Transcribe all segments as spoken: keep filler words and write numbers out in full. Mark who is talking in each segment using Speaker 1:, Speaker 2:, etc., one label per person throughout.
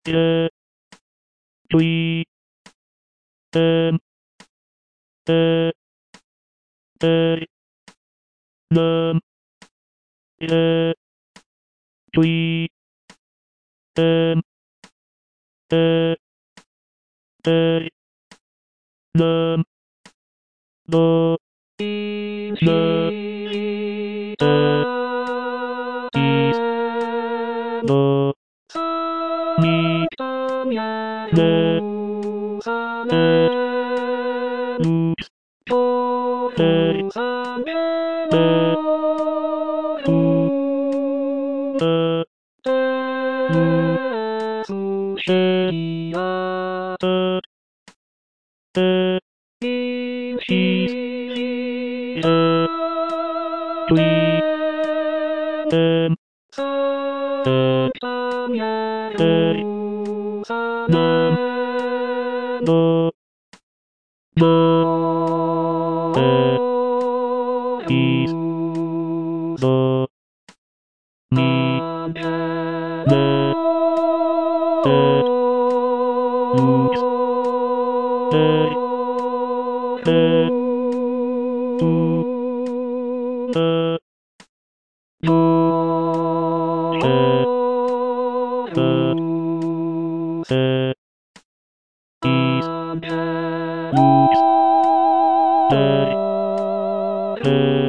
Speaker 1: え、ちい、えん、え、えい、なん、え、ちい、えん、え、えい、なん、ど、な、え、い、ど、み、ね、え、う、えい、え、う、あ、う、え、あ、え、し、え、ちい、えん、え、えい、なん、ど、な、え、い、ど、み、ね、え、う、えい、え、う、あ、よ、え、あ、え、い、う、えい、え、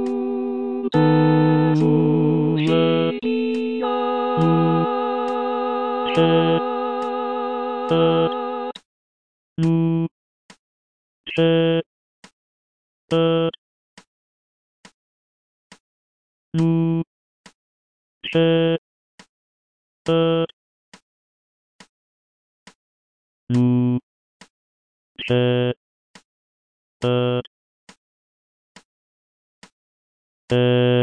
Speaker 1: う、や、う、え、あ、う、え、あ、う、え、あ、う、え、あ、え